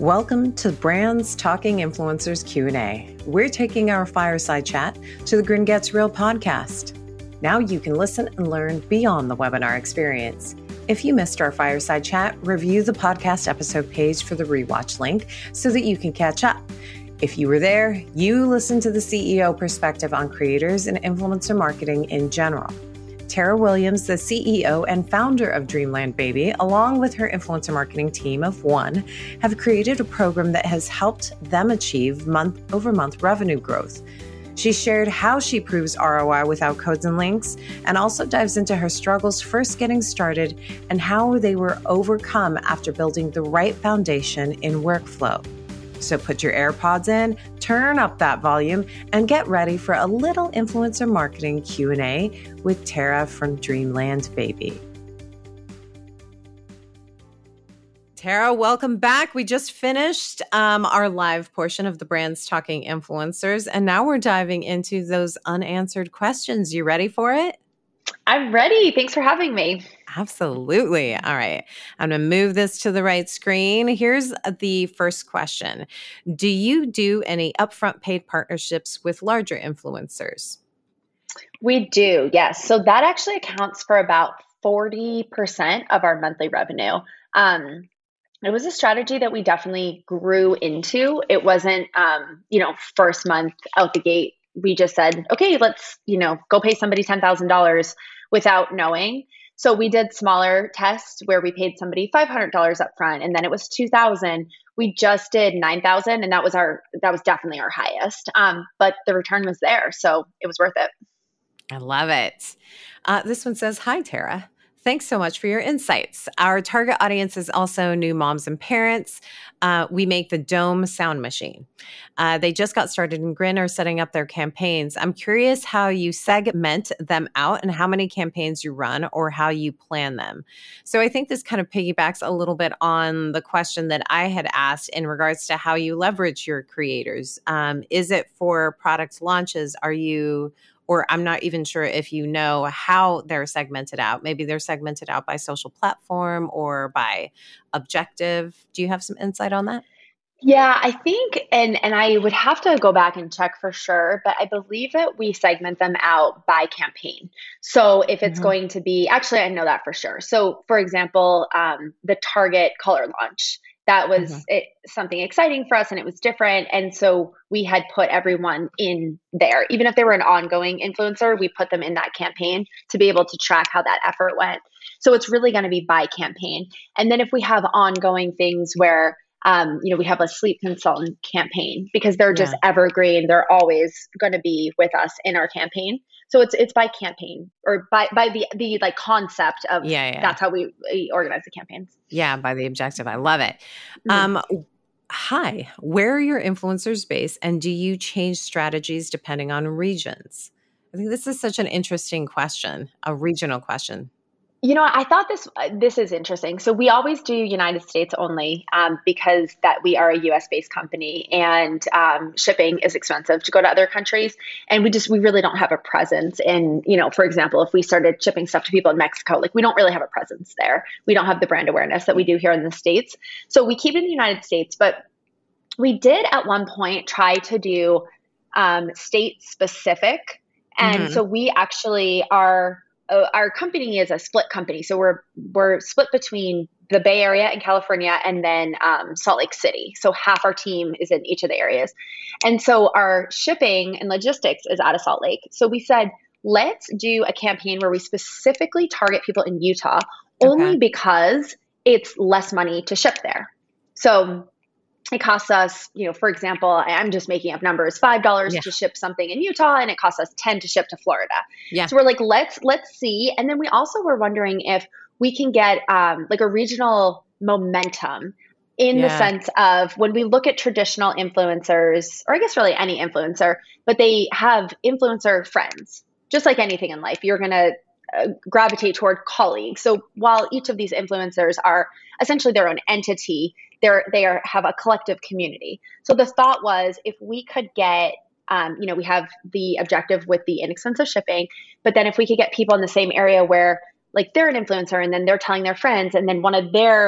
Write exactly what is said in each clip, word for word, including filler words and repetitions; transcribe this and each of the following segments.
Welcome to Brands Talking Influencers Q and A. We're taking our fireside chat to the Grin Gets Real podcast. Now you can listen and learn beyond the webinar experience. If you missed our fireside chat, review the podcast episode page for the rewatch link so that you can catch up. If you were there, you listened to the C E O perspective on creators and influencer marketing in general. Tara Williams, the C E O and founder of Dreamland Baby, along with her influencer marketing team of one, have created a program that has helped them achieve month-over-month revenue growth. She shared how she proves R O I without codes and links, and also dives into her struggles first getting started and how they were overcome after building the right foundation in workflow. So put your AirPods in, turn up that volume, and get ready for a little influencer marketing Q and A with Tara from Dreamland Baby. Tara, welcome back. We just finished um, our live portion of the Brands Talking Influencers, and now we're diving into those unanswered questions. You ready for it? I'm ready. Thanks for having me. Absolutely. All right. I'm going to move this to the right screen. Here's the first question. Do you do any upfront paid partnerships with larger influencers? We do, yes. So that actually accounts for about forty percent of our monthly revenue. Um, it was a strategy that we definitely grew into. It wasn't, um, you know, first month out the gate. We just said, okay, let's, you know, go pay somebody ten thousand dollars without knowing. So we did smaller tests where we paid somebody five hundred dollars up front, and then it was two thousand dollars. We just did nine thousand dollars, and that was our, that was definitely our highest. Um, but the return was there, so it was worth it. I love it. Uh, this one says, hi, Tara. Thanks so much for your insights. Our target audience is also new moms and parents. Uh, we make the Dome sound machine. Uh, they just got started in Grin or setting up their campaigns. I'm curious how you segment them out and how many campaigns you run or how you plan them. So I think this kind of piggybacks a little bit on the question that I had asked in regards to how you leverage your creators. Um, is it for product launches? Are you... Or I'm not even sure if you know how they're segmented out. Maybe they're segmented out by social platform or by objective. Do you have some insight on that? Yeah, I think, and and I would have to go back and check for sure, but I believe that we segment them out by campaign. So if it's mm-hmm. going to be, actually, I know that for sure. So for example, um, the Target color launch, that was mm-hmm. it, something exciting for us and it was different. And so we had put everyone in there. Even if they were an ongoing influencer, we put them in that campaign to be able to track how that effort went. So it's really going to be by campaign. And then if we have ongoing things where, um, you know, we have a sleep consultant campaign because they're just yeah. evergreen. They're always going to be with us in our campaign. So it's it's by campaign or by by the the like concept of yeah, yeah. that's how we, we organize the campaigns. Yeah, by the objective. I love it. Mm-hmm. Um, hi, where are your influencers based, and do you change strategies depending on regions? I think this is such an interesting question, a regional question. You know, I thought this this is interesting. So we always do United States only um, because that we are a U S based company and um, shipping is expensive to go to other countries. And we just, we really don't have a presence in, you know, for example, if we started shipping stuff to people in Mexico, like we don't really have a presence there. We don't have the brand awareness that we do here in the States. So we keep it in the United States, but we did at one point try to do um, state specific. And mm-hmm. so we actually are our company is a split company. So we're, we're split between the Bay Area and California and then um, Salt Lake City. So half our team is in each of the areas. And so our shipping and logistics is out of Salt Lake. So we said, let's do a campaign where we specifically target people in Utah okay. only because it's less money to ship there. So it costs us, you know, for example, I'm just making up numbers, five dollars yeah. to ship something in Utah, and it costs us ten dollars to ship to Florida. Yeah. So we're like, let's, let's see. And then we also were wondering if we can get um, like a regional momentum in yeah. the sense of when we look at traditional influencers, or I guess really any influencer, but they have influencer friends, just like anything in life, you're going to uh, gravitate toward colleagues. So while each of these influencers are essentially their own entity, They're, they are, have a collective community. So the thought was if we could get, um, you know, we have the objective with the inexpensive shipping, but then if we could get people in the same area where like they're an influencer and then they're telling their friends and then one of their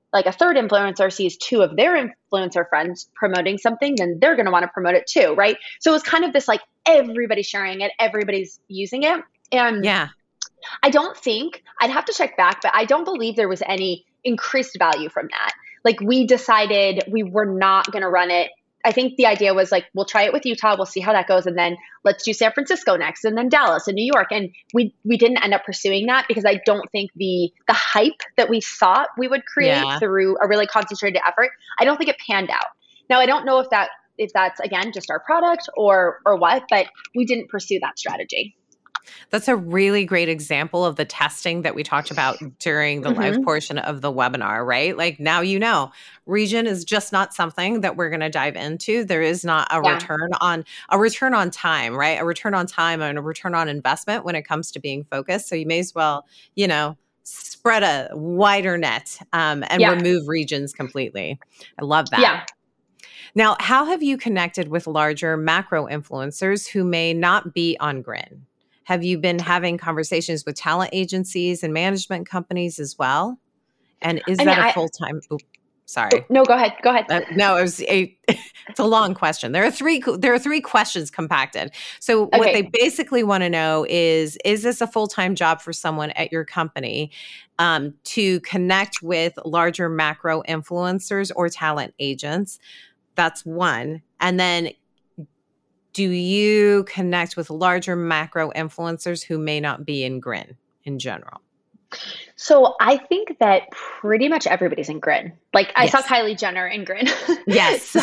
like a third influencer sees two of their influencer friends promoting something, then they're going to want to promote it too, right? So it was kind of this like everybody's sharing it, everybody's using it. And yeah. I don't think, I'd have to check back, but I don't believe there was any increased value from that. Like we decided we were not going to run it. I think the idea was like, we'll try it with Utah. We'll see how that goes. And then let's do San Francisco next, and then Dallas and New York. And we, we didn't end up pursuing that because I don't think the, the hype that we thought we would create yeah. through a really concentrated effort, I don't think it panned out. Now, I don't know if that, if that's again, just our product or, or what, but we didn't pursue that strategy. That's a really great example of the testing that we talked about during the mm-hmm. live portion of the webinar, right? Like now, you know, region is just not something that we're going to dive into. There is not a yeah. return on a return on time, right? A return on time and a return on investment when it comes to being focused. So you may as well, you know, spread a wider net um, and yeah. remove regions completely. I love that. Yeah. Now, how have you connected with larger macro influencers who may not be on Grin? Have you been having conversations with talent agencies and management companies as well? And is I that mean, a full-time? Oops, sorry. No, go ahead. Go ahead. Uh, no, it was a. It's a long question. There are three. There are three questions compacted. So okay. what they basically want to know is: is this a full-time job for someone at your company um, to connect with larger macro influencers or talent agents? That's one, and then. Do you connect with larger macro influencers who may not be in Grin in general? So I think that pretty much everybody's in Grin. Like I yes. saw Kylie Jenner in Grin. Yes. So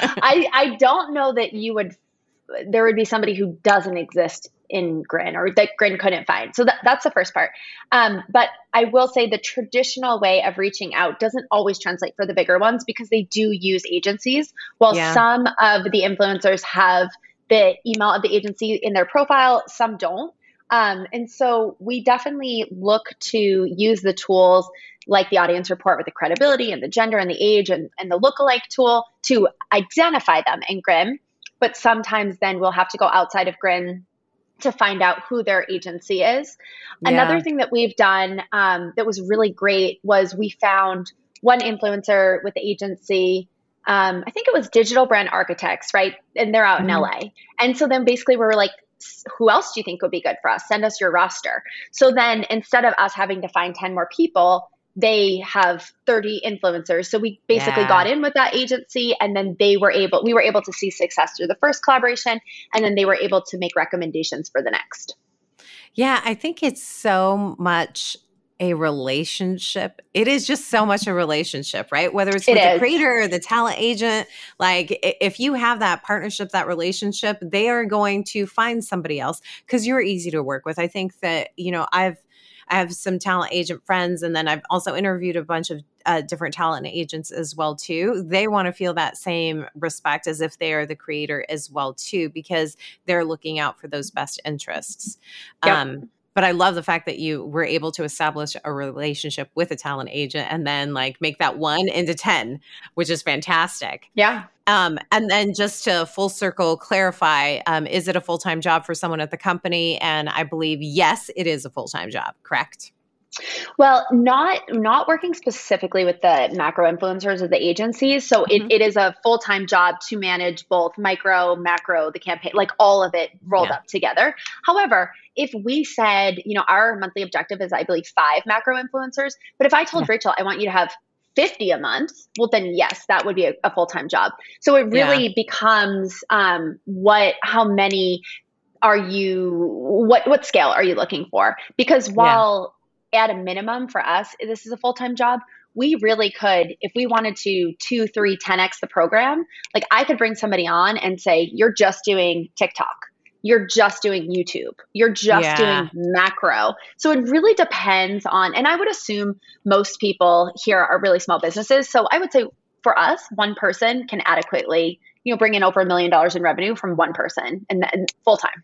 I, I don't know that you would, there would be somebody who doesn't exist in Grin or that Grin couldn't find. So that, that's the first part. Um, but I will say the traditional way of reaching out doesn't always translate for the bigger ones because they do use agencies. While yeah. some of the influencers have the email of the agency in their profile, some don't. Um, and so we definitely look to use the tools like the audience report with the credibility and the gender and the age and, and the lookalike tool to identify them in Grin. But sometimes then we'll have to go outside of Grin to find out who their agency is. Yeah. Another thing that we've done um, that was really great was we found one influencer with the agency. Um, I think it was Digital Brand Architects, right? And they're out mm-hmm. in L A. And so then basically we were like, who else do you think would be good for us? Send us your roster. So then instead of us having to find ten more people, they have thirty influencers. So we basically yeah. got in with that agency and then they were able, we were able to see success through the first collaboration. And then they were able to make recommendations for the next. Yeah, I think it's so much a relationship. It is just so much a relationship, right? Whether it's with it the is. creator or the talent agent, like if you have that partnership, that relationship, they are going to find somebody else because you're easy to work with. I think that, you know, I've, I have some talent agent friends, and then I've also interviewed a bunch of uh, different talent agents as well, too. They want to feel that same respect as if they are the creator as well, too, because they're looking out for those best interests. Yep. Um, But I love the fact that you were able to establish a relationship with a talent agent and then like make that one into ten, which is fantastic. Yeah. Um, and then just to full circle clarify, um, is it a full-time job for someone at the company? And I believe, yes, it is a full-time job, correct? Well, not not working specifically with the macro influencers or the agencies. So mm-hmm. it, it is a full-time job to manage both micro, macro, the campaign, like all of it rolled yeah. up together. However, if we said, you know, our monthly objective is, I believe, five macro influencers. But if I told yeah. Rachel, I want you to have fifty a month, well, then yes, that would be a, a full-time job. So it really yeah. becomes um, what, how many are you, what, what scale are you looking for? Because while yeah. at a minimum for us, this is a full-time job, we really could, if we wanted to two, three, ten X the program, like I could bring somebody on and say, you're just doing TikTok. You're just doing YouTube. You're just yeah. doing macro. So it really depends on, and I would assume most people here are really small businesses. So I would say for us, one person can adequately, you know, bring in over a million dollars in revenue from one person and, and full time.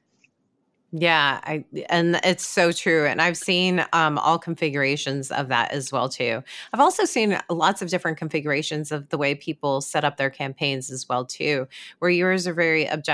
Yeah, I, and it's so true. And I've seen um, all configurations of that as well, too. I've also seen lots of different configurations of the way people set up their campaigns as well, too, where yours are very objective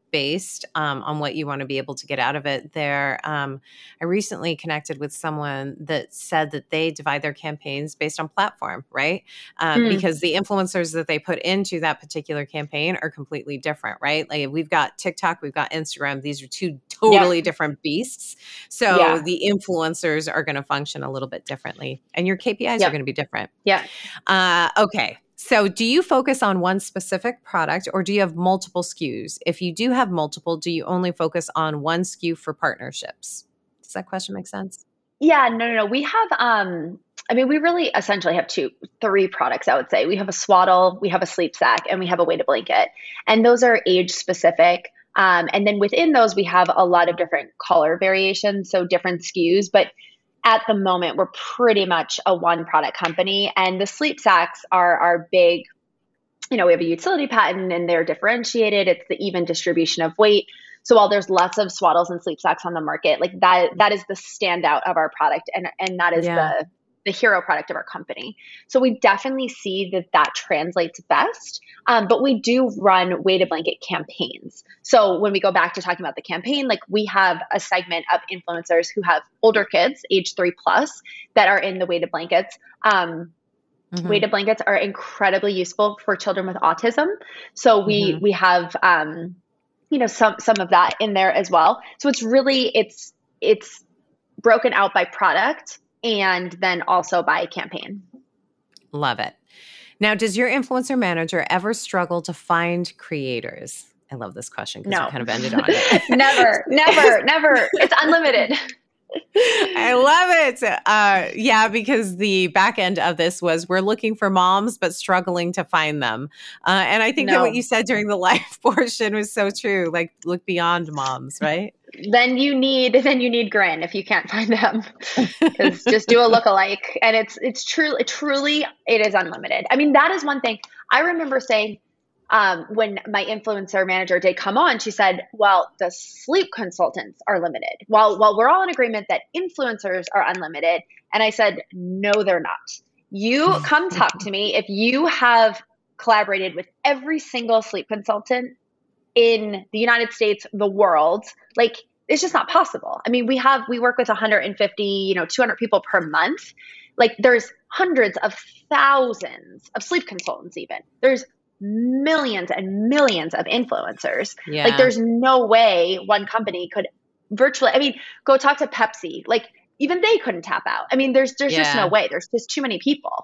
based um, on what you want to be able to get out of it there. Um, I recently connected with someone that said that they divide their campaigns based on platform, right? Um, Mm. Because the influencers that they put into that particular campaign are completely different, right? Like we've got TikTok, we've got Instagram. These are two totally Yeah. different beasts. So Yeah. the influencers are going to function a little bit differently and your K P Is Yep. are going to be different. Yeah. Uh, okay. So do you focus on one specific product or do you have multiple S K Us? If you do have multiple, do you only focus on one S K U for partnerships? Does that question make sense? Yeah, no, no, no. We have, um, I mean, we really essentially have two, three products, I would say. We have a swaddle, we have a sleep sack, and we have a weighted blanket. And those are age specific. Um, and then within those, we have a lot of different color variations, so different S K Us. But at the moment, we're pretty much a one product company. And the sleep sacks are our big, you know, we have a utility patent and they're differentiated. It's the even distribution of weight. So while there's lots of swaddles and sleep sacks on the market, like that, that is the standout of our product. And, and that is Yeah. the, the hero product of our company. So we definitely see that that translates best. Um, but we do run weighted blanket campaigns. So when we go back to talking about the campaign, like we have a segment of influencers who have older kids, age three plus, that are in the weighted blankets. Um, Mm-hmm. Weighted blankets are incredibly useful for children with autism. So we mm-hmm. we have um, you know some some of that in there as well. So it's really it's it's broken out by product and then also by campaign. Love it. Now, does your influencer manager ever struggle to find creators? I love this question because no. we kind of ended on it. never, never, never. It's unlimited. I love it. Uh, yeah, because the back end of this was we're looking for moms, but struggling to find them. Uh, and I think no. that what you said during the live portion was so true. Like look beyond moms, right? Then you need, then you need Grin if you can't find them, because just do a lookalike, and it's it's truly, truly, it is unlimited. I mean, that is one thing I remember saying. Um, when my influencer manager did come on, she said, well, the sleep consultants are limited. Well, well, we're all in agreement that influencers are unlimited. And I said, no, they're not. You come talk to me if you have collaborated with every single sleep consultant in the United States, the world. Like, it's just not possible. I mean, we have, we work with one hundred fifty, you know, two hundred people per month. Like there's hundreds of thousands of sleep consultants even. There's millions and millions of influencers. Yeah. Like there's no way one company could virtually, I mean, go talk to Pepsi. Like even they couldn't tap out. I mean, there's there's yeah. just no way. There's just too many people.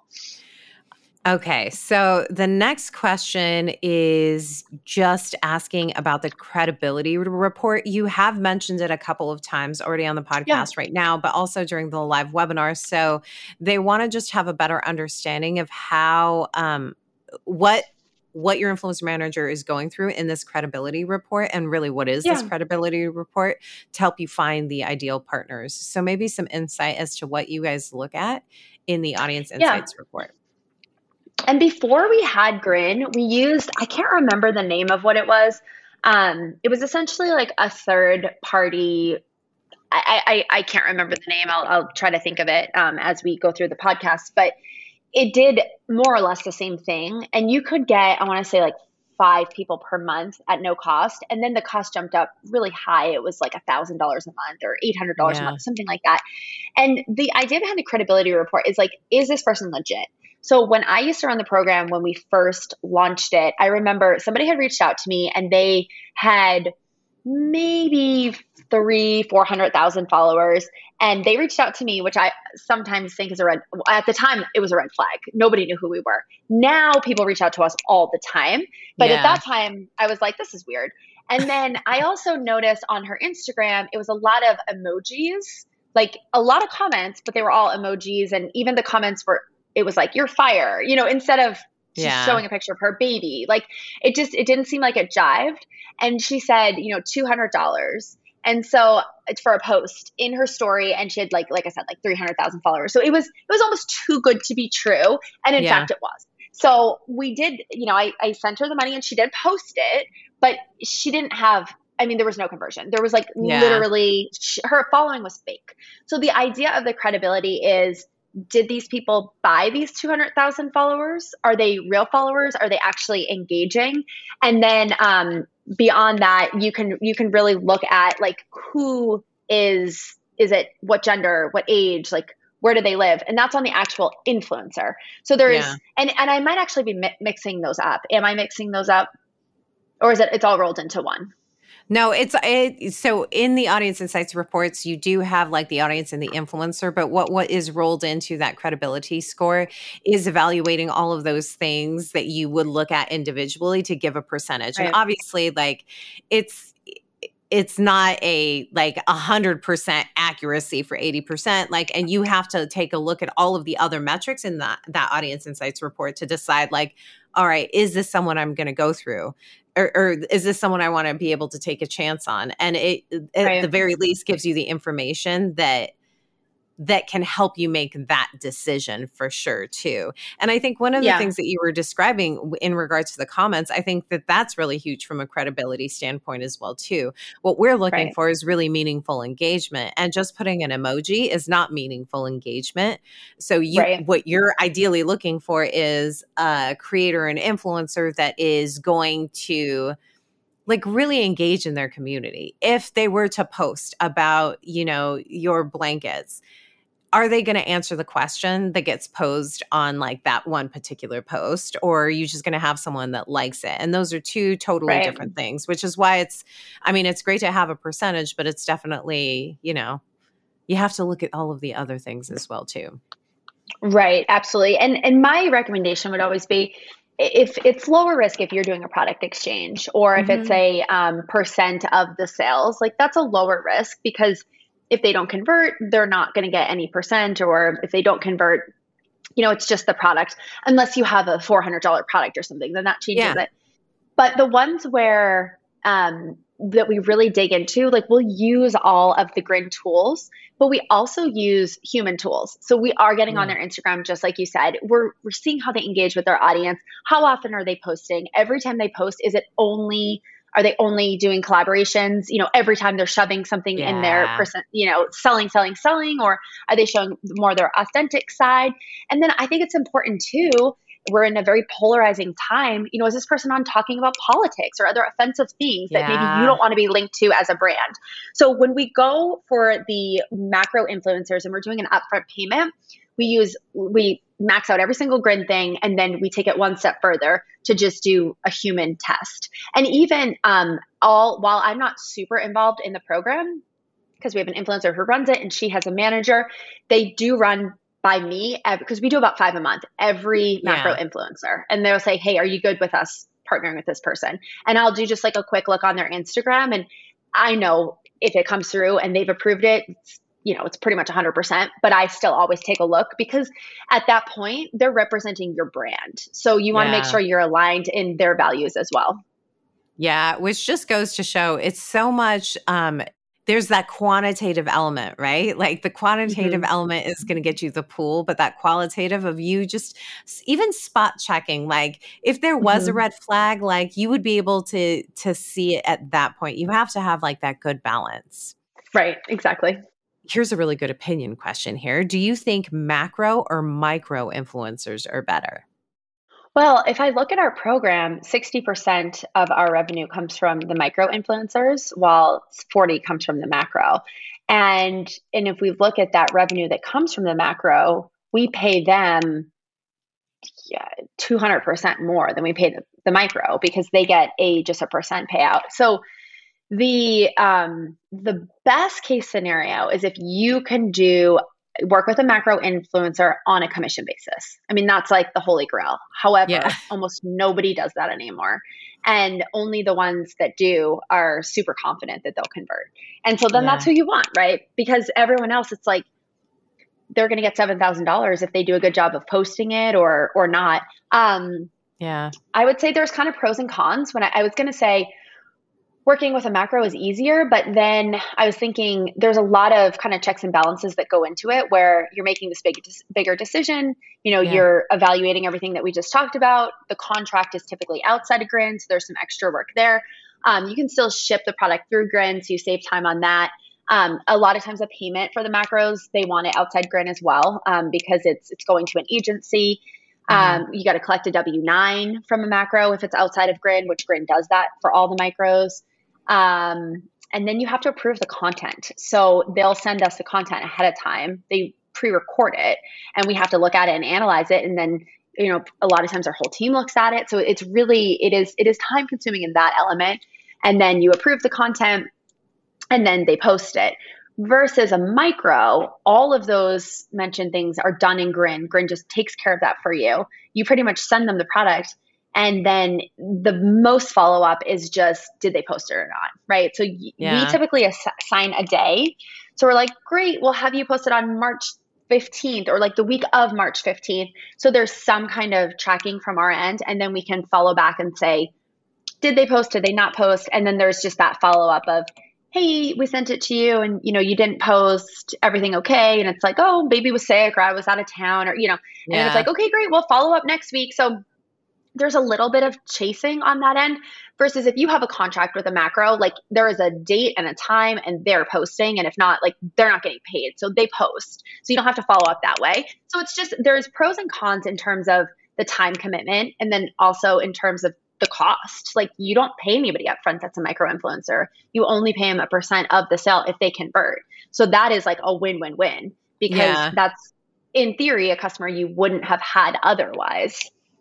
Okay. So the next question is just asking about the credibility report. You have mentioned it a couple of times already on the podcast yeah. right now, but also during the live webinar. So they want to just have a better understanding of how, um, what, what your influencer manager is going through in this credibility report and really what is yeah. this credibility report to help you find the ideal partners. So maybe some insight as to what you guys look at in the audience insights yeah. report. And before we had Grin, we used, I can't remember the name of what it was. Um, it was essentially like a third party. I, I, I can't remember the name. I'll, I'll try to think of it um, as we go through the podcast, but it did more or less the same thing. And you could get, I want to say like five people per month at no cost. And then the cost jumped up really high. It was like a thousand dollars a month or eight hundred dollars yeah. a month, something like that. And the idea behind the credibility report is like, is this person legit? So when I used to run the program, when we first launched it, I remember somebody had reached out to me and they had maybe three, four hundred thousand followers. And they reached out to me, which I sometimes think is a red, at the time it was a red flag. Nobody knew who we were. Now people reach out to us all the time. But yeah. at that time I was like, this is weird. And then I also noticed on her Instagram, it was a lot of emojis, like a lot of comments, but they were all emojis. And even the comments were, it was like, you're fire, you know, instead of she's yeah. showing a picture of her baby. Like it just, it didn't seem like it jived. And she said, you know, two hundred dollars. And so it's for a post in her story. And she had like, like I said, like three hundred thousand followers. So it was, it was almost too good to be true. And in yeah. fact it was. So we did, you know, I, I sent her the money and she did post it, but she didn't have, I mean, there was no conversion. There was like yeah. literally she, her following was fake. So the idea of the credibility is, did these people buy these two hundred thousand followers? Are they real followers? Are they actually engaging? And then, um, beyond that, you can you can really look at like who is is it, what gender, what age, like where do they live, and that's on the actual influencer. So there's Yeah. and and I might actually be mi- mixing those up. Am I mixing those up, or is it it's all rolled into one? No, it's it, so in the audience insights reports, you do have like the audience and the influencer, but what what is rolled into that credibility score is evaluating all of those things that you would look at individually to give a percentage. And Right. obviously, like it's it's not a like a hundred percent accuracy for eighty percent. Like, and you have to take a look at all of the other metrics in that that audience insights report to decide, like, all right, is this someone I'm going to go through? Or, or is this someone I want to be able to take a chance on? And it, at Right. the very least, gives you the information that that can help you make that decision for sure too. And I think one of the Yeah. things that you were describing in regards to the comments, I think that that's really huge from a credibility standpoint as well too. What we're looking Right. for is really meaningful engagement, and just putting an emoji is not meaningful engagement. So you, Right. what you're ideally looking for is a creator and influencer that is going to like really engage in their community. If they were to post about, you know, your blankets, are they going to answer the question that gets posed on like that one particular post, or are you just going to have someone that likes it? And those are two totally Right. different things, which is why it's, I mean, it's great to have a percentage, but it's definitely, you know, you have to look at all of the other things as well too. Right, absolutely. And and my recommendation would always be, if it's lower risk if you're doing a product exchange, or if it's Mm-hmm. a um, percent of the sales, like that's a lower risk, because if they don't convert, they're not going to get any percent, or if they don't convert, you know, it's just the product, unless you have a four hundred dollars product or something, then that changes Yeah. it. But the ones where um, that we really dig into, like we'll use all of the Grin tools, but we also use human tools. So we are getting on Yeah. their Instagram, just like you said. We're we're seeing how they engage with their audience. How often are they posting? Every time they post, is it only are they only doing collaborations? You know, every time they're shoving something in their Yeah. person, you know, selling, selling, selling, or are they showing more their authentic side? And then I think it's important too, we're in a very polarizing time. You know, is this person on talking about politics or other offensive things that maybe you Yeah. don't want to be linked to as a brand? So when we go for the macro influencers and we're doing an upfront payment, we use, we max out every single Grin thing, and then we take it one step further to just do a human test. And even um, all, while I'm not super involved in the program, because we have an influencer who runs it and she has a manager, they do run by me, because we do about five a month, every macro Yeah. influencer. And they'll say, hey, are you good with us partnering with this person? And I'll do just like a quick look on their Instagram. And I know if it comes through and they've approved it, it's, you know, it's pretty much one hundred percent. But I still always take a look, because at that point, they're representing your brand. So you want to make Yeah. sure you're aligned in their values as well. Yeah. Which just goes to show it's so much, um, there's that quantitative element, right? Like the quantitative Mhm. element is going to get you the pool, but that qualitative of you just s- even spot checking, like if there was a Mhm. red flag, like you would be able to to see it at that point. You have to have like that good balance. Right, exactly. Here's a really good opinion question here. Do you think macro or micro influencers are better? Well, if I look at our program, sixty percent of our revenue comes from the micro influencers, while forty comes from the macro. And and if we look at that revenue that comes from the macro, we pay them, yeah, two hundred percent more than we pay the, the micro, because they get a just a percent payout. So the um the best case scenario is if you can do work with a macro influencer on a commission basis. I mean, that's like the holy grail. Yeah. However, almost nobody does that anymore. And only the ones that do are super confident that they'll convert. And so then Yeah. that's who you want, right? Because everyone else, it's like they're going to get seven thousand dollars if they do a good job of posting it or or not. Um, Yeah. I would say there's kind of pros and cons. When I, I was going to say, working with a macro is easier, but then I was thinking there's a lot of kind of checks and balances that go into it, where you're making this big, bigger decision. You know, Yeah. you're evaluating everything that we just talked about. The contract is typically outside of Grin, so there's some extra work there. Um, you can still ship the product through Grin, so you save time on that. Um, a lot of times, a payment for the macros, they want it outside Grin as well, um, because it's it's going to an agency. Um, you got to collect a W nine from a macro if it's outside of Grin, which Grin does that for all the micros. Um, and then you have to approve the content. So they'll send us the content ahead of time. They pre-record it and we have to look at it and analyze it. And then, you know, a lot of times our whole team looks at it. So it's really, it is, it is time consuming in that element. And then you approve the content and then they post it. Versus a micro, all of those mentioned things are done in Grin. Grin just takes care of that for you. You pretty much send them the product. And then the most follow-up is just, did they post it or not, right? So yeah. we typically ass- assign a day. So we're like, great, we'll have you posted on March fifteenth or like the week of March fifteenth. So there's some kind of tracking from our end. And then we can follow back and say, did they post, did they not post? And then there's just that follow-up of, hey, we sent it to you and, you know, you didn't post, everything okay? And it's like, oh, baby was sick or I was out of town or, you know, and yeah. it's like, okay, great. We'll follow up next week. So there's a little bit of chasing on that end versus if you have a contract with a macro, like there is a date and a time and they're posting. And if not, like they're not getting paid. So they post. So you don't have to follow up that way. So it's just, there's pros and cons in terms of the time commitment. And then also in terms of the cost. Like you don't pay anybody up front that's a micro influencer. You only pay them a percent of the sale if they convert. So that is like a win-win-win because yeah. that's in theory a customer you wouldn't have had otherwise.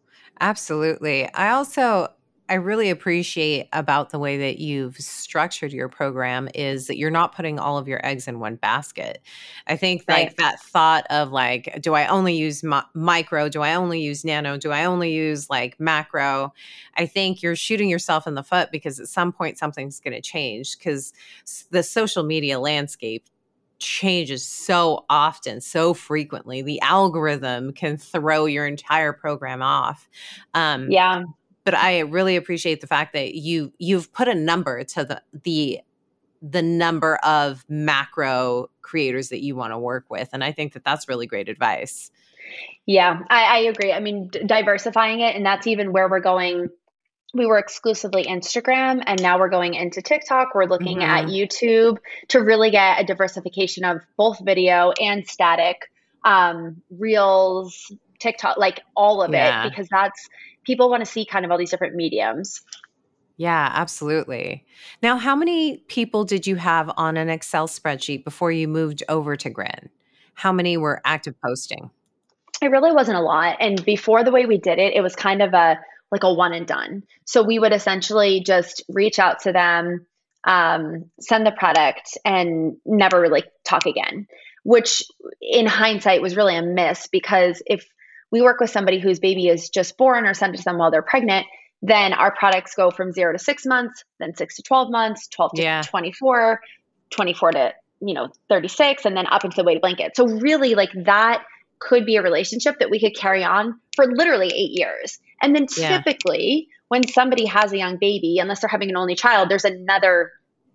Absolutely. I also, I really appreciate about the way that you've structured your program is that you're not putting all of your eggs in one basket. I think like right. that thought of like, do I only use mi- micro? Do I only use nano? Do I only use like macro? I think you're shooting yourself in the foot because at some point something's going to change because the social media landscape changes so often, so frequently. The algorithm can throw your entire program off. Um, yeah. But I really appreciate the fact that you you've put a number to the the the number of macro creators that you want to work with, and I think that that's really great advice. Yeah, I, I agree. I mean, d- diversifying it, and that's even where we're going. We were exclusively Instagram, and now we're going into TikTok. We're looking mm-hmm. at YouTube to really get a diversification of both video and static, um, Reels, TikTok, like all of yeah. it, because that's. People want to see kind of all these different mediums. Yeah, absolutely. Now, how many people did you have on an Excel spreadsheet before you moved over to Grin? How many were active posting? It really wasn't a lot. And before the way we did it, it was kind of a like a one and done. So we would essentially just reach out to them, um, send the product and never really talk again, which in hindsight was really a miss because if we work with somebody whose baby is just born or sent to them while they're pregnant, then our products go from zero to six months, then six to twelve months, twelve to yeah. twenty-four, twenty-four to, you know, thirty-six, and then up into the weighted blanket. So really like that could be a relationship that we could carry on for literally eight years. And then typically yeah. when somebody has a young baby, unless they're having an only child, there's another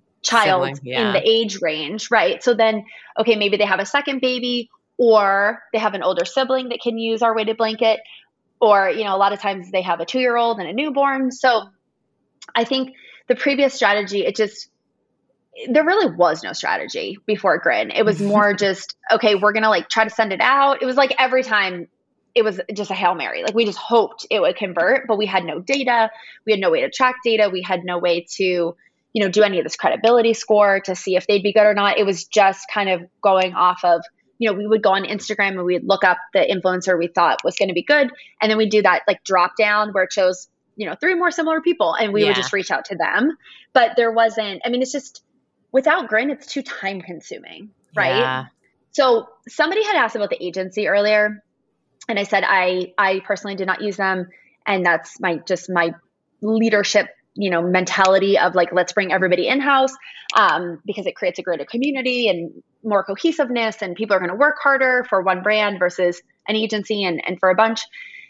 child yeah. in the age range, right? So then, okay, maybe they have a second baby, or they have an older sibling that can use our weighted blanket, or, you know, a lot of times they have a two-year-old and a newborn. So I think the previous strategy, it just, there really was no strategy before Grin. It was more just, okay, we're going to like try to send it out. It was like every time it was just a Hail Mary. Like we just hoped it would convert, but we had no data. We had no way to track data. We had no way to, you know, do any of this credibility score to see if they'd be good or not. It was just kind of going off of, you know, we would go on Instagram and we'd look up the influencer we thought was going to be good. And then we'd do that like drop down where it shows, you know, three more similar people and we yeah. would just reach out to them. But there wasn't, I mean, it's just without Grin, it's too time consuming, right? Yeah. So somebody had asked about the agency earlier and I said, I, I personally did not use them. And that's my, just my leadership, you know, mentality of like, let's bring everybody in-house um, because it creates a greater community and more cohesiveness and people are going to work harder for one brand versus an agency and, and for a bunch.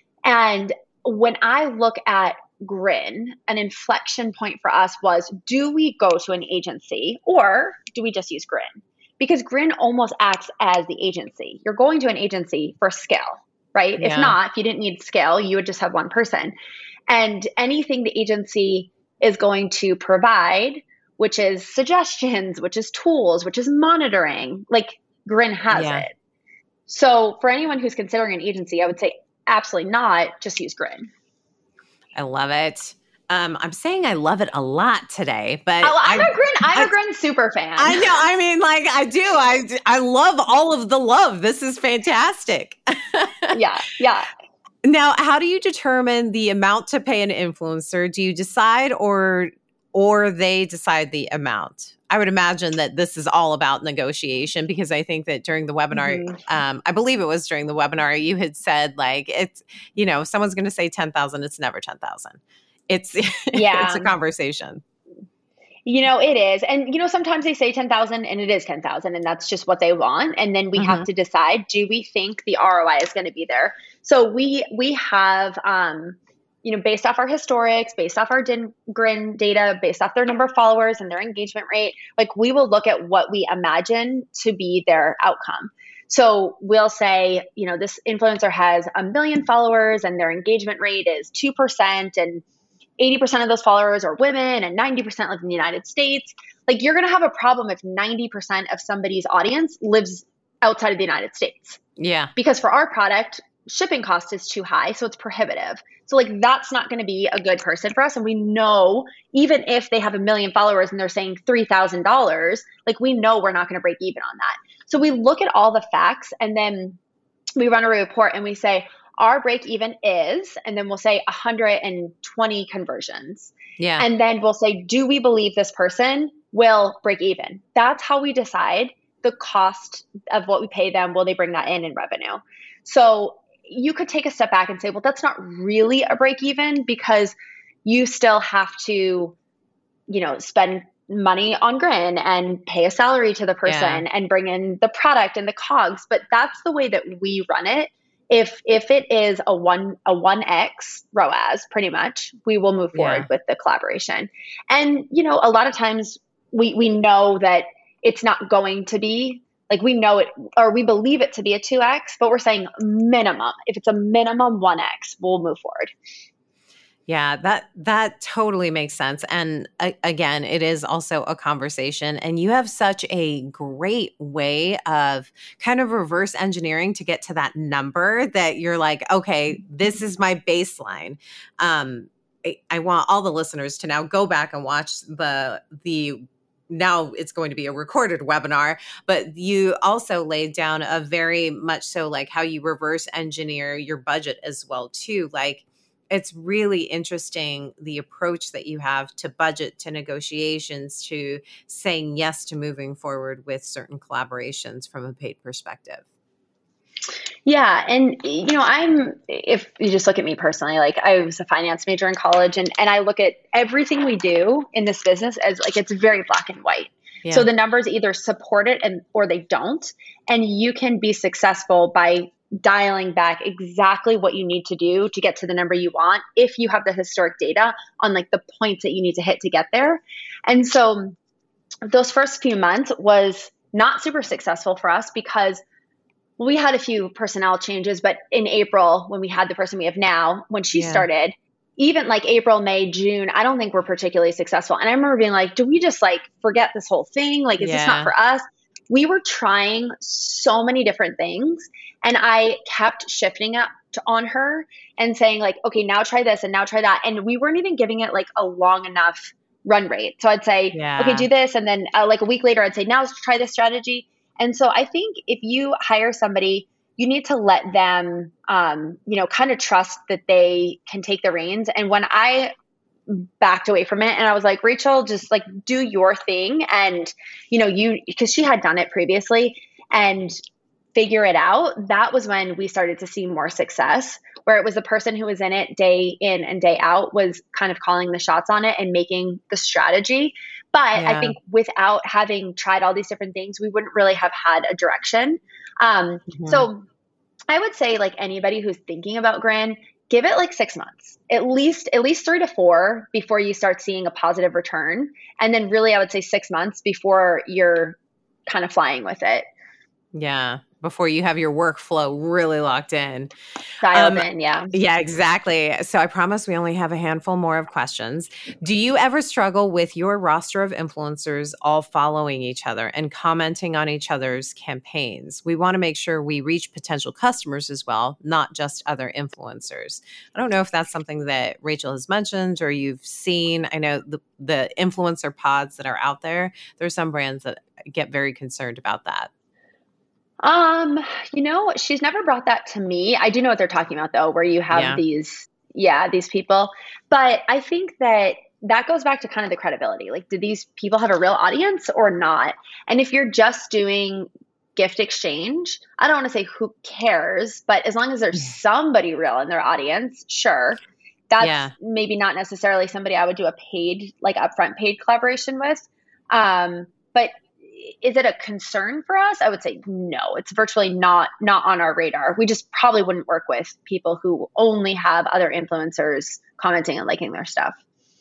And when I look at Grin, an inflection point for us was, do we go to an agency or do we just use Grin? Because Grin almost acts as the agency. You're going to an agency for scale, right? Yeah. If not, if you didn't need scale, you would just have one person. And anything the agency is going to provide, which is suggestions, which is tools, which is monitoring, like Grin has yeah. it. So for anyone who's considering an agency, I would say absolutely not, just use Grin. I love it. Um, I'm saying I love it a lot today, but oh, I'm I, a Grin. I'm I, a Grin super fan. I know. I mean, like I do. I I love all of the love. This is fantastic. yeah, yeah. Now, how do you determine the amount to pay an influencer? Do you decide, or or they decide the amount? I would imagine that this is all about negotiation, because I think that during the webinar, mm-hmm. um, I believe it was during the webinar, you had said like it's, you know, if someone's going to say ten thousand, it's never ten thousand. It's yeah. It's a conversation. You know, it is. And, you know, sometimes they say ten thousand and it is ten thousand and that's just what they want. And then we mm-hmm. have to decide, do we think the R O I is going to be there? So we, we have, um, you know, based off our historics, based off our Din- Grin data, based off their number of followers and their engagement rate, like we will look at what we imagine to be their outcome. So we'll say, you know, this influencer has a million followers and their engagement rate is two percent and eighty percent of those followers are women and ninety percent live in the United States. Like you're going to have a problem if ninety percent of somebody's audience lives outside of the United States. Yeah. Because for our product, shipping cost is too high. So it's prohibitive. So like that's not going to be a good person for us. And we know even if they have a million followers and they're saying three thousand dollars, like we know we're not going to break even on that. So we look at all the facts and then we run a report and we say, our break even is, and then we'll say one hundred twenty conversions. Yeah. And then we'll say, do we believe this person will break even? That's how we decide the cost of what we pay them. Will they bring that in in revenue? So you could take a step back and say, well, that's not really a break even because you still have to, you know, spend money on Grin and pay a salary to the person yeah. and bring in the product and the cogs. But that's the way that we run it. If if it is a one a one X R O A S, pretty much, we will move forward yeah. with the collaboration. And you know, a lot of times we we know that it's not going to be like we know it or we believe it to be a two X, but we're saying minimum. If it's a minimum one X, we'll move forward. Yeah, that that totally makes sense. And uh, again, it is also a conversation. And you have such a great way of kind of reverse engineering to get to that number that you're like, okay, this is my baseline. Um, I, I want all the listeners to now go back and watch the the. Now it's going to be a recorded webinar, but you also laid down a very much so like how you reverse engineer your budget as well too. Like, it's really interesting the approach that you have to budget, to negotiations, to saying yes to moving forward with certain collaborations from a paid perspective. Yeah. And, you know, I'm, if you just look at me personally, like I was a finance major in college and, and I look at everything we do in this business as like, it's very black and white. Yeah. So the numbers either support it and, or they don't. And you can be successful by dialing back exactly what you need to do to get to the number you want if you have the historic data on like the points that you need to hit to get there. And so those first few months was not super successful for us because we had a few personnel changes, but in April, when we had the person we have now, when she yeah. started, even like April, May, June, I don't think we're particularly successful. And I remember being like, do we just like forget this whole thing? Like, is yeah. this not for us? We were trying so many different things. And I kept shifting up to, on her and saying like, okay, now try this and now try that. And we weren't even giving it like a long enough run rate. So I'd say, yeah. okay, do this. And then uh, like a week later, I'd say, now let's try this strategy. And so I think if you hire somebody, you need to let them, um, you know, kind of trust that they can take the reins. And when I backed away from it and I was like, Rachel, just like do your thing. And, you know, you, because she had done it previously and figure it out. That was when we started to see more success, where it was the person who was in it day in and day out was kind of calling the shots on it and making the strategy. But yeah. I think without having tried all these different things, we wouldn't really have had a direction. Um, mm-hmm. So I would say like anybody who's thinking about Grin, give it like six months, at least, at least three to four before you start seeing a positive return. And then really, I would say six months before you're kind of flying with it. Yeah. before you have your workflow really locked in. Dialed Um, in, yeah. Yeah, exactly. So I promise we only have a handful more of questions. Do you ever struggle with your roster of influencers all following each other and commenting on each other's campaigns? We want to make sure we reach potential customers as well, not just other influencers. I don't know if that's something that Rachel has mentioned or you've seen. I know the, the influencer pods that are out there, there's some brands that get very concerned about that. Um, you know, she's never brought that to me. I do know what they're talking about though, where you have Yeah. these, yeah, these people. But I think that that goes back to kind of the credibility. Like, do these people have a real audience or not? And if you're just doing gift exchange, I don't want to say who cares, but as long as there's somebody real in their audience, sure. That's Yeah. maybe not necessarily somebody I would do a paid, like upfront paid collaboration with. Um, but is it a concern for us? I would say no. It's virtually not not on our radar. We just probably wouldn't work with people who only have other influencers commenting and liking their stuff.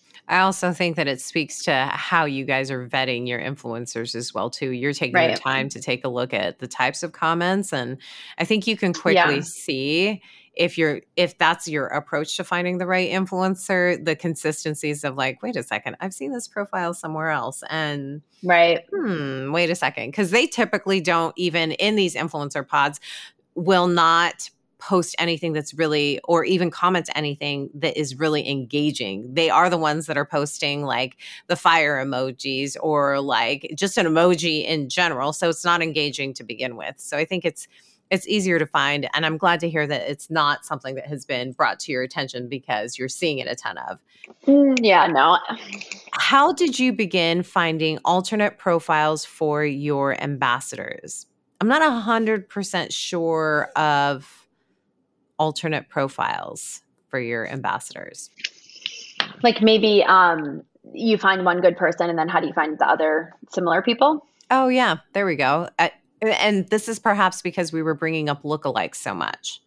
I also think that it speaks to how you guys are vetting your influencers as well, too. You're taking Right. the time to take a look at the types of comments. And I think you can quickly Yeah. see if you're if that's your approach to finding the right influencer, the consistencies of like, wait a second, I've seen this profile somewhere else. And Right. hmm, wait a second. Because they typically don't even in these influencer pods will not post anything that's really, or even comment anything that is really engaging. They are the ones that are posting like the fire emojis or like just an emoji in general. So it's not engaging to begin with. So I think it's it's easier to find. And I'm glad to hear that it's not something that has been brought to your attention because you're seeing it a ton of. Mm, yeah, no. How did you begin finding alternate profiles for your ambassadors? I'm not one hundred percent sure of alternate profiles for your ambassadors. Like maybe um, you find one good person and then how do you find the other similar people? Oh, yeah. There we go. I, and this is perhaps because we were bringing up lookalikes so much.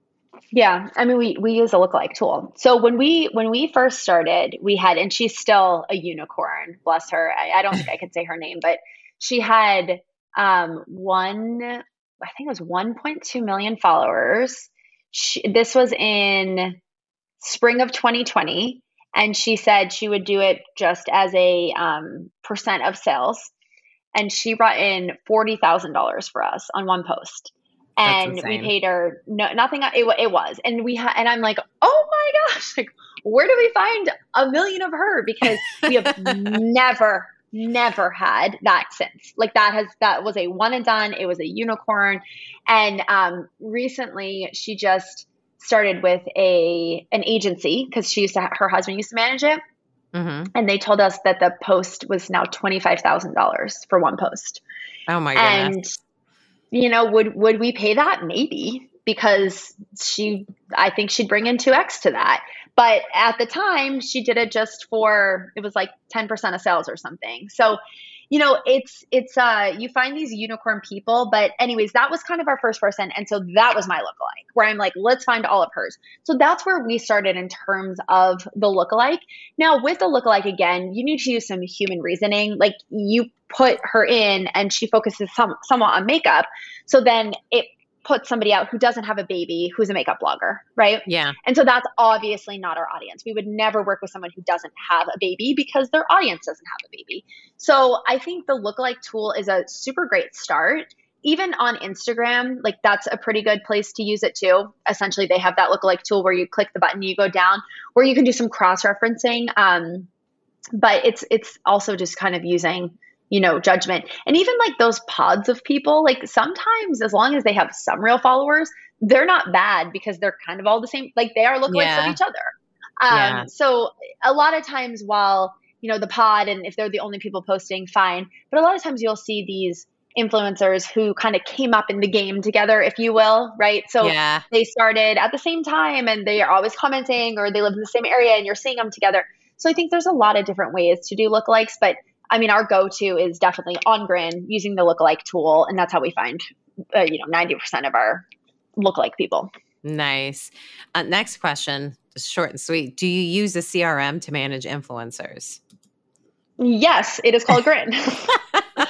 Yeah, I mean, we we use a lookalike tool. So when we when we first started, we had, and she's still a unicorn, bless her. I, I don't think I could say her name, but she had um, one, I think it was one point two million followers. She, this was in spring of twenty twenty, and she said she would do it just as a um, percent of sales. And she brought in forty thousand dollars for us on one post. And we paid her no, nothing. It, it was. And we ha- and I'm like, oh my gosh, like, where do we find a million of her? Because we have never, never had that since. Like that has, that was a one and done. It was a unicorn. And um, recently she just started with a, an agency because she used to, her husband used to manage it. Mm-hmm. And they told us that the post was now twenty-five thousand dollars for one post. Oh my goodness. And, you know, would, would we pay that? Maybe, because she, I think she'd bring in two X to that. But at the time she did it just for, it was like ten percent of sales or something. So, you know, it's, it's, uh, you find these unicorn people, but anyways, that was kind of our first person. And so that was my lookalike where I'm like, let's find all of hers. So that's where we started in terms of the lookalike. Now with the lookalike, again, you need to use some human reasoning. Like you put her in and she focuses some, somewhat on makeup. So then it puts somebody out who doesn't have a baby, who's a makeup blogger, right? Yeah. And so that's obviously not our audience. We would never work with someone who doesn't have a baby because their audience doesn't have a baby. So I think the lookalike tool is a super great start. Even on Instagram, like that's a pretty good place to use it too. Essentially, they have that lookalike tool where you click the button, you go down, where you can do some cross-referencing. Um, but it's it's also just kind of using, you know, judgment. And even like those pods of people, like sometimes as long as they have some real followers, they're not bad because they're kind of all the same. Like they are lookalikes yeah. of each other. Um, yeah. So a lot of times while, you know, the pod, and if they're the only people posting, fine. But a lot of times you'll see these influencers who kind of came up in the game together, if you will, right? So yeah. they started at the same time and they are always commenting, or they live in the same area and you're seeing them together. So I think there's a lot of different ways to do lookalikes, but I mean, our go-to is definitely on Grin using the lookalike tool. And that's how we find, uh, you know, ninety percent of our lookalike people. Nice. Uh, next question, just short and sweet. Do you use a C R M to manage influencers? Yes, it is called Grin.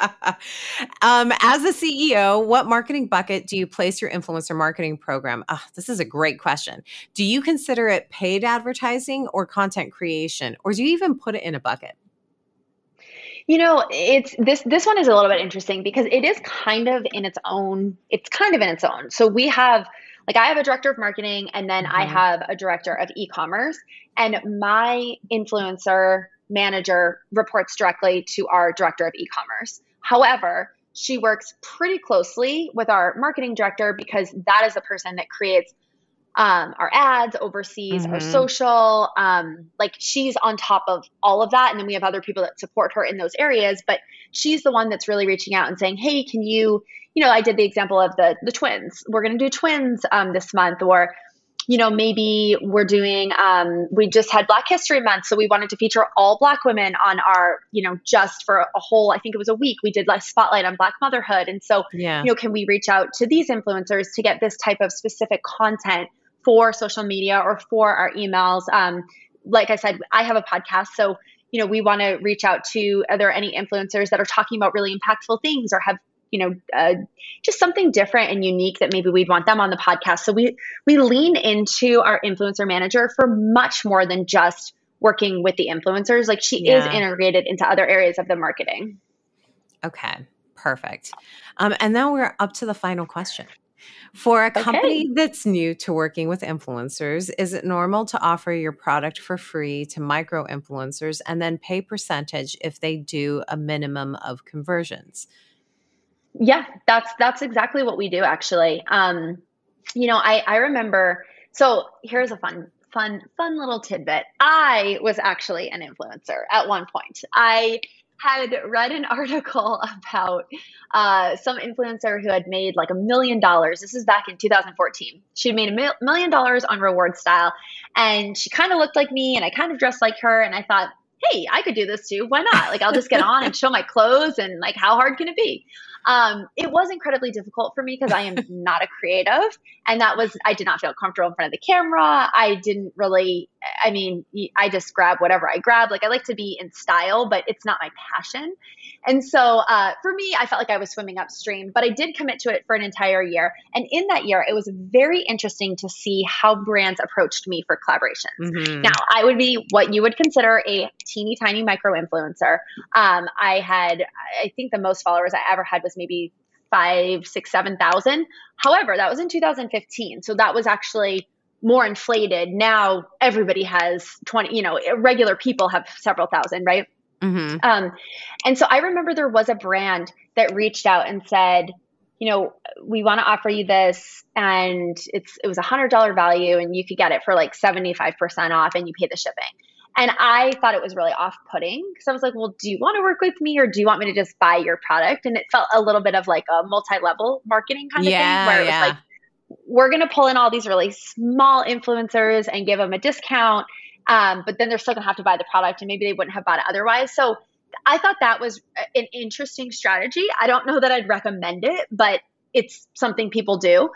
um, as a C E O, what marketing bucket do you place your influencer marketing program? Oh, this is a great question. Do you consider it paid advertising or content creation, or do you even put it in a bucket? You know, it's this this one is a little bit interesting because it is kind of in its own, it's kind of in its own. So we have like I have a director of marketing and then I Mhm. have a director of e-commerce, and my influencer manager reports directly to our director of e-commerce. However, she works pretty closely with our marketing director because that is the person that creates um, our ads, oversees our Mhm. social. Um, like she's on top of all of that. And then we have other people that support her in those areas. But she's the one that's really reaching out and saying, hey, can you, you know, I did the example of the the twins. We're going to do twins um, this month. Or, you know, maybe we're doing, um, we just had Black History Month. So we wanted to feature all Black women on our, you know, just for a whole, I think it was a week, we did like spotlight on Black motherhood. And so, Yeah. you know, can we reach out to these influencers to get this type of specific content for social media or for our emails? Um, like I said, I have a podcast. So, you know, we want to reach out to, are there any influencers that are talking about really impactful things or have, you know, uh, just something different and unique that maybe we'd want them on the podcast. So we, we lean into our influencer manager for much more than just working with the influencers. Like she is Yeah. integrated into other areas of the marketing. Okay. Perfect. Um, and now we're up to the final question. For a Okay. company that's new to working with influencers, is it normal to offer your product for free to micro influencers and then pay percentage if they do a minimum of conversions? Yeah, that's that's exactly what we do actually. Um, you know, I I remember. So here's a fun fun fun little tidbit. I was actually an influencer at one point. I had read an article about uh, some influencer who had made like a million dollars. This is back in two thousand fourteen. She had made a mil- million dollars on reward style, and she kind of looked like me, and I kind of dressed like her. And I thought, hey, I could do this too. Why not? Like, I'll just get on and show my clothes, and like, how hard can it be? Um, it was incredibly difficult for me because I am not a creative. And that was, I did not feel comfortable in front of the camera. I didn't really, I mean, I just grab whatever I grab. Like I like to be in style, but it's not my passion. And so uh, for me, I felt like I was swimming upstream, but I did commit to it for an entire year. And in that year, it was very interesting to see how brands approached me for collaborations. Now, Mm-hmm. I would be what you would consider a teeny tiny micro influencer. Um, I had, I think the most followers I ever had was maybe five, six, seven thousand. However, that was in two thousand fifteen. So that was actually more inflated. Now everybody has twenty, you know, regular people have several thousand, right? Mm-hmm. Um, and so I remember there was a brand that reached out and said, you know, we want to offer you this, and it's it was a hundred dollar value, and you could get it for like seventy five percent off, and you pay the shipping. And I thought it was really off putting because I was like, well, do you want to work with me or do you want me to just buy your product? And it felt a little bit of like a multi level marketing kind of thing Yeah, where it was like, yeah. we're going to pull in all these really small influencers and give them a discount. Um, but then they're still going to have to buy the product and maybe they wouldn't have bought it otherwise. So I thought that was an interesting strategy. I don't know that I'd recommend it, but it's something people do.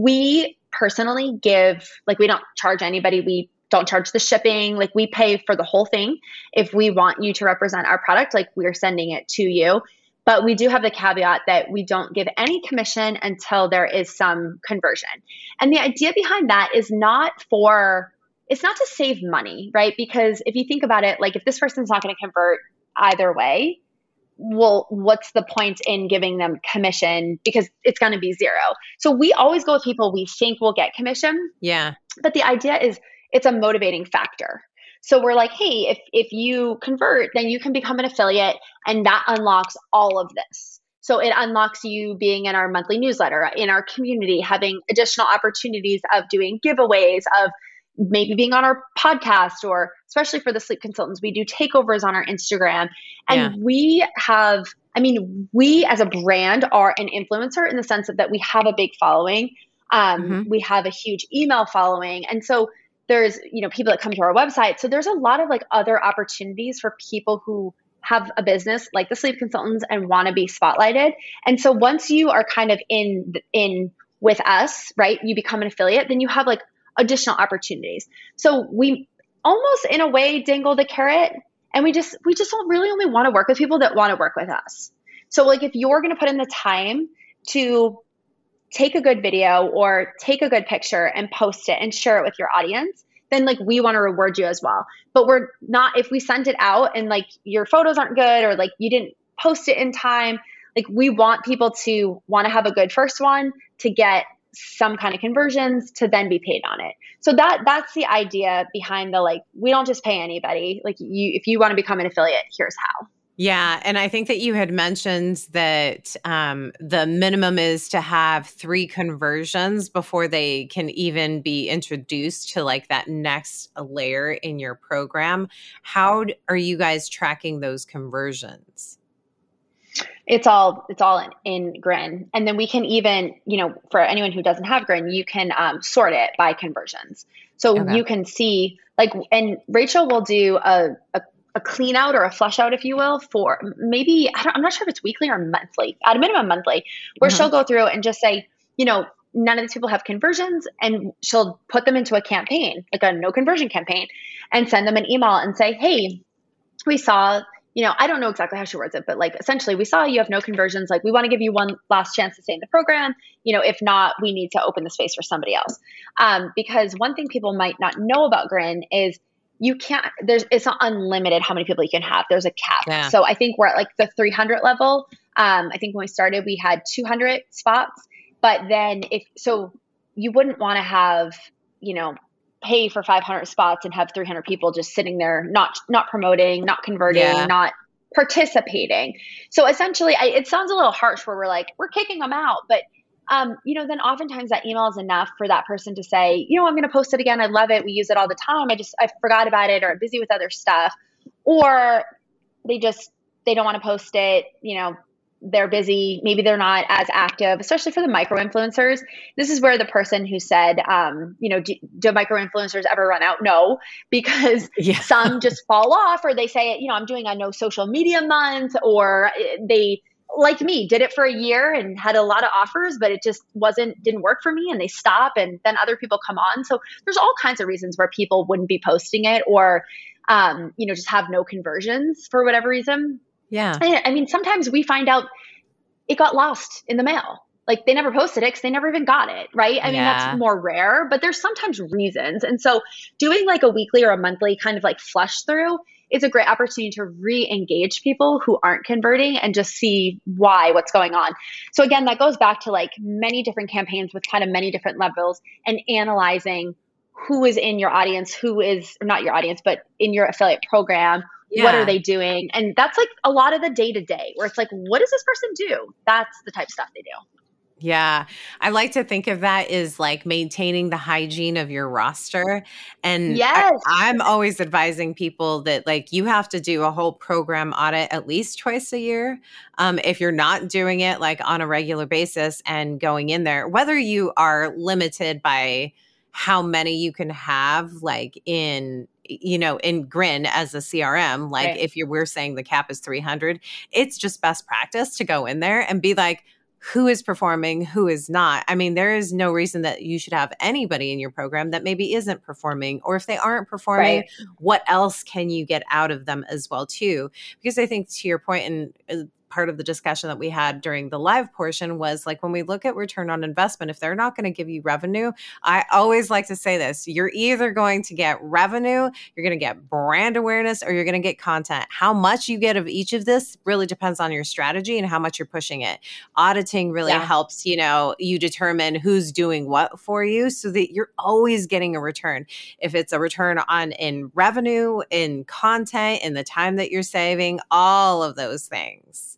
We personally give, like, we don't charge anybody. We don't charge the shipping. Like, we pay for the whole thing. If we want you to represent our product, like, we're sending it to you. But we do have the caveat that we don't give any commission until there is some conversion. And the idea behind that is not for, it's not to save money, right? Because if you think about it, like if this person's not going to convert either way, well, what's the point in giving them commission? Because it's going to be zero. So we always go with people we think will get commission. Yeah. But the idea is it's a motivating factor. So we're like, hey, if if you convert, then you can become an affiliate, and that unlocks all of this. So it unlocks you being in our monthly newsletter, in our community, having additional opportunities of doing giveaways, of maybe being on our podcast, or especially for the sleep consultants, we do takeovers on our Instagram. Yeah. And we have, I mean, we as a brand are an influencer in the sense of that we have a big following. Um, Mm-hmm. we have a huge email following. And so there's, you know, people that come to our website. So there's a lot of like other opportunities for people who have a business like the sleep consultants and want to be spotlighted. And so once you are kind of in, in with us, right, you become an affiliate, then you have like additional opportunities. So we almost in a way dangle the carrot, and we just, we just don't really only want to work with people that want to work with us. So like if you're going to put in the time to take a good video or take a good picture and post it and share it with your audience, then like we want to reward you as well. But we're not, if we send it out and like your photos aren't good or like you didn't post it in time, like we want people to want to have a good first one to get some kind of conversions to then be paid on it. So that that's the idea behind the, like, we don't just pay anybody. Like you, if you want to become an affiliate, here's how. Yeah. And I think that you had mentioned that um, the minimum is to have three conversions before they can even be introduced to like that next layer in your program. How are you guys tracking those conversions? It's all it's all in, in Grin. And then we can even, you know, for anyone who doesn't have Grin, you can um, sort it by conversions. So okay. You can see like, and Rachel will do a, a a clean out or a flush out, if you will, for maybe, I don't, I'm not sure if it's weekly or monthly, at a minimum monthly, where mm-hmm. she'll go through and just say, you know, none of these people have conversions, and she'll put them into a campaign, like a no conversion campaign, and send them an email and say, hey, we saw, you know, I don't know exactly how she words it, but like essentially we saw you have no conversions. Like we want to give you one last chance to stay in the program. You know, if not, we need to open the space for somebody else. Um, because one thing people might not know about Grin is you can't, there's, it's not unlimited how many people you can have. There's a cap. Yeah. So I think we're at like the three hundred level. Um, I think when we started, we had two hundred spots, but then if, so you wouldn't want to have, you know, pay for five hundred spots and have three hundred people just sitting there, not, not promoting, not converting, yeah. not participating. So essentially I, it sounds a little harsh where we're like, we're kicking them out, but Um, you know, then oftentimes that email is enough for that person to say, you know, I'm going to post it again. I love it. We use it all the time. I just, I forgot about it, or I'm busy with other stuff, or they just, they don't want to post it. You know, they're busy. Maybe they're not as active, especially for the micro influencers. This is where the person who said, um, you know, do, do micro influencers ever run out? No, because yeah. some just fall off, or they say, you know, I'm doing a no social media month, or they, like me, did it for a year and had a lot of offers, but it just wasn't, didn't work for me, and they stop, and then other people come on. So there's all kinds of reasons where people wouldn't be posting it, or, um, you know, just have no conversions for whatever reason. Yeah. I, I mean, sometimes we find out it got lost in the mail. Like they never posted it because they never even got it. Right. I mean, yeah. that's more rare, but there's sometimes reasons. And so doing like a weekly or a monthly kind of like flush through is a great opportunity to re-engage people who aren't converting and just see why, what's going on. So again, that goes back to like many different campaigns with kind of many different levels, and analyzing who is in your audience, who is not your audience, but in your affiliate program. Yeah. What are they doing? And that's like a lot of the day to day where it's like, what does this person do? That's the type of stuff they do. Yeah. I like to think of that as like maintaining the hygiene of your roster. And yes. I, I'm always advising people that like you have to do a whole program audit at least twice a year. Um, if you're not doing it like on a regular basis and going in there, whether you are limited by how many you can have like in, you know, in Grin as a C R M, like right. if you're, we're saying the cap is three hundred, it's just best practice to go in there and be like, who is performing, who is not. I mean, there is no reason that you should have anybody in your program that maybe isn't performing, or if they aren't performing, right. what else can you get out of them as well too? Because I think to your point, and uh, part of the discussion that we had during the live portion was like, when we look at return on investment, if they're not going to give you revenue, I always like to say this, you're either going to get revenue, you're going to get brand awareness, or you're going to get content. How much you get of each of this really depends on your strategy and how much you're pushing it. Auditing really yeah. helps, you know, you determine who's doing what for you so that you're always getting a return. If it's a return on in revenue, in content, in the time that you're saving, all of those things.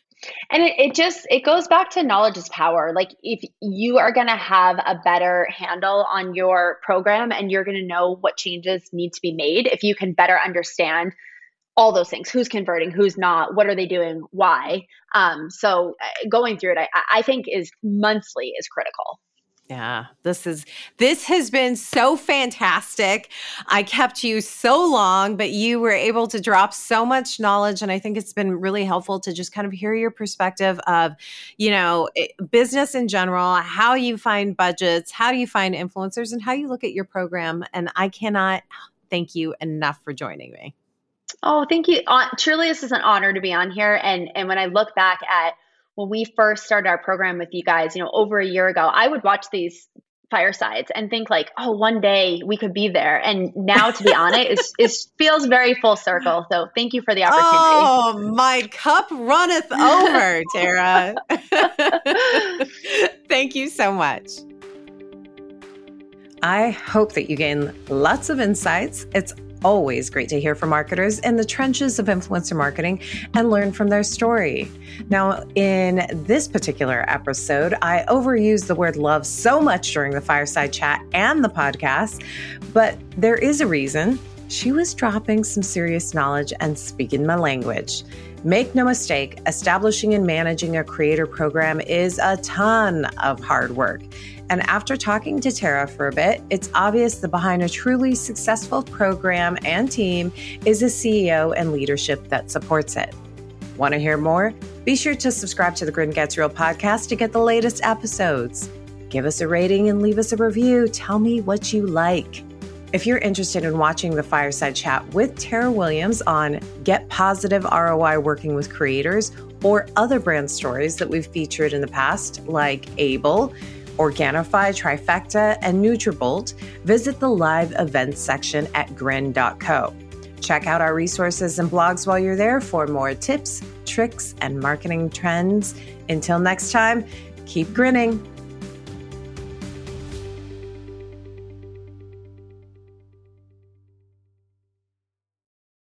And it, it just, it goes back to knowledge is power. Like if you are going to have a better handle on your program and you're going to know what changes need to be made, if you can better understand all those things, who's converting, who's not, what are they doing, why. Um, so going through it, I, I think is monthly is critical. Yeah, this is, this has been so fantastic. I kept you so long, but you were able to drop so much knowledge. And I think it's been really helpful to just kind of hear your perspective of, you know, business in general, how you find budgets, how do you find influencers, and how you look at your program. And I cannot thank you enough for joining me. Oh, thank you. Uh, truly, this is an honor to be on here. And and when I look back at when we first started our program with you guys, you know, over a year ago, I would watch these firesides and think like, oh, one day we could be there. And now to be on it is is feels very full circle. So thank you for the opportunity. Oh, my cup runneth over, Tara. Thank you so much. I hope that you gain lots of insights. It's always great to hear from marketers in the trenches of influencer marketing and learn from their story. Now, in this particular episode, I overused the word love so much during the fireside chat and the podcast, but there is a reason. She was dropping some serious knowledge and speaking my language. Make no mistake, establishing and managing a creator program is a ton of hard work. And after talking to Tara for a bit, it's obvious that behind a truly successful program and team is a C E O and leadership that supports it. Want to hear more? Be sure to subscribe to the Grin Gets Real podcast to get the latest episodes. Give us a rating and leave us a review. Tell me what you like. If you're interested in watching the fireside chat with Tara Williams on Get Positive R O I Working with Creators or other brand stories that we've featured in the past, like Able, Organifi, Trifecta, and Nutrabolt, visit the live events section at grin dot co. Check out our resources and blogs while you're there for more tips, tricks, and marketing trends. Until next time, keep grinning.